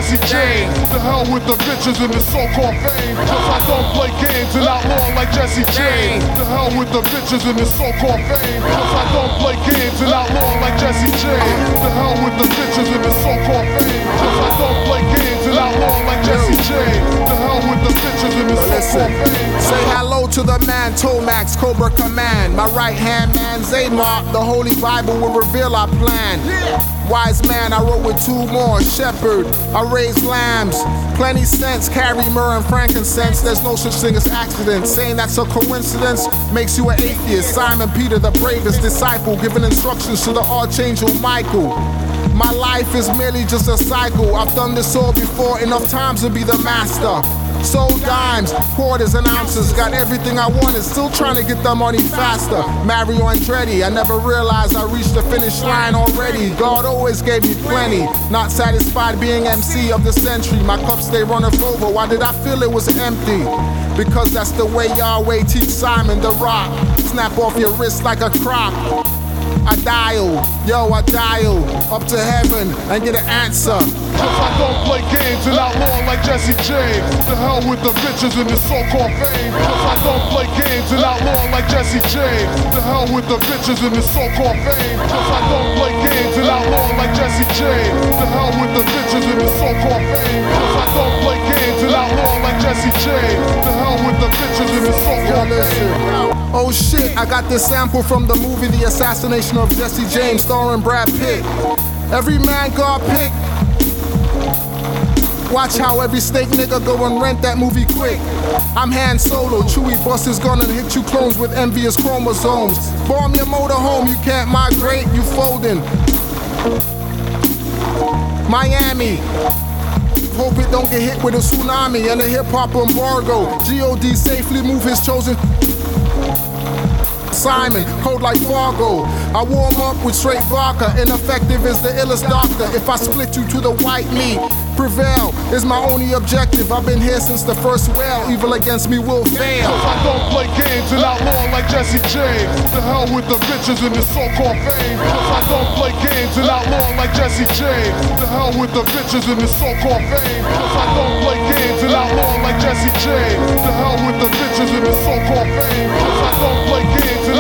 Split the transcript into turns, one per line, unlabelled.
Jesse James. To hell with the bitches and the so-called fame. Cause I don't play games and outlaw like Jesse James. To hell with the bitches and the so-called fame. Cause I don't play games and outlaw like Jesse James. To hell with the bitches and the so-called fame. Cause I don't play games and outlaw like Jesse James. To hell with the bitches and the so-called fame.
Say hello to the man, Tomax, Cobra Command. My right hand man, Zaymar. The Holy Bible will reveal our plan. Wise man, I wrote with two more. Shepherd, I raise lambs. Plenty sense, carry myrrh and frankincense. There's no such thing as accident. Saying that's a coincidence makes you an atheist. Simon Peter, the bravest disciple, giving instructions to the Archangel Michael. My life is merely just a cycle. I've done this all before, enough times to be the master. Sold dimes, quarters and ounces, got everything I wanted, still trying to get the money faster. Mario Andretti, I never realized I reached the finish line already. God always gave me plenty, not satisfied being MC of the century. My cups they runneth over, why did I feel it was empty? Because that's the way Yahweh teach Simon the Rock. Snap off your wrist like a crock. I dial up to heaven and get an answer.
Cause I don't play games and outlaw like Jesse James. To hell with the bitches and the so-called fame. Cause I don't play games and outlaw like Jesse James. To hell with the bitches and the so-called fame. Cause I don't play games and outlaw like Jesse James. To hell with the bitches and the so-called fame. Cause I don't play games and outlaw like Jesse James. To hell with the bitches and the so-called fame.
Oh shit, I got this sample from the movie The Assassination of Jesse James starring Brad Pitt. Every man got picked. Watch how every snake nigga go and rent that movie quick. I'm Han Solo, Chewie bust his gun and hit you clones with envious chromosomes. Bomb your motorhome, you can't migrate, you folding. Miami. Hope it don't get hit with a tsunami and a hip-hop embargo. G.O.D. safely move his chosen Simon, cold like Fargo. I warm up with straight vodka. Ineffective is the illest doctor. If I split you to the white meat, prevail is my only objective. I've been here since the first whale. Evil against me will fail.
Cause I don't play games and outlaw like Jesse James. To hell with the bitches and the so-called fame. Cause I don't play games and outlaw like Jesse James. To hell with the bitches and the so-called fame. Cause I don't play games and outlaw like Jesse James. To hell with the bitches and the so-called fame. Cause I don't play games